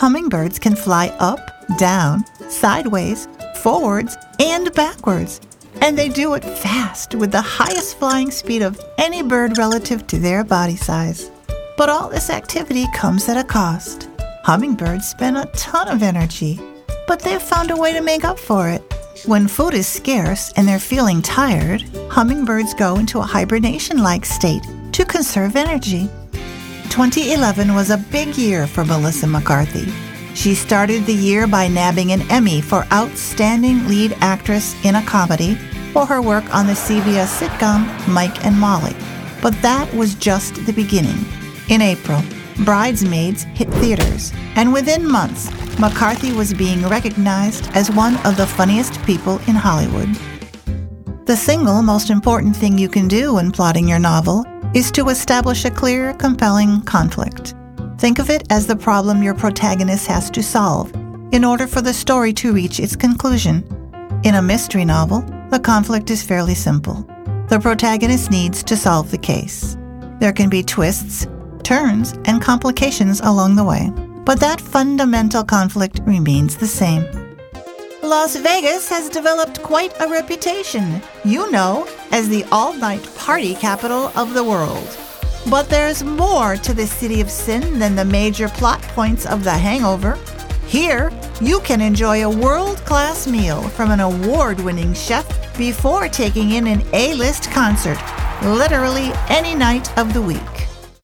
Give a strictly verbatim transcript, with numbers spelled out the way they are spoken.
Hummingbirds can fly up, down, sideways, forwards, and backwards. And they do it fast with the highest flying speed of any bird relative to their body size. But all this activity comes at a cost. Hummingbirds spend a ton of energy, but they've found a way to make up for it. When food is scarce and they're feeling tired, hummingbirds go into a hibernation-like state to conserve energy. twenty eleven was a big year for Melissa McCarthy. She started the year by nabbing an Emmy for Outstanding Lead Actress in a Comedy for her work on the C B S sitcom Mike and Molly. But that was just the beginning. In April, Bridesmaids hit theaters, and within months, McCarthy was being recognized as one of the funniest people in Hollywood. The single most important thing you can do when plotting your novel is to establish a clear, compelling conflict. Think of it as the problem your protagonist has to solve in order for the story to reach its conclusion. In a mystery novel, the conflict is fairly simple. The protagonist needs to solve the case. There can be twists, turns, and complications along the way, but that fundamental conflict remains the same. Las Vegas has developed quite a reputation, you know, as the all-night party capital of the world. But there's more to the City of Sin than the major plot points of The Hangover. Here, you can enjoy a world-class meal from an award-winning chef before taking in an A-list concert, literally any night of the week.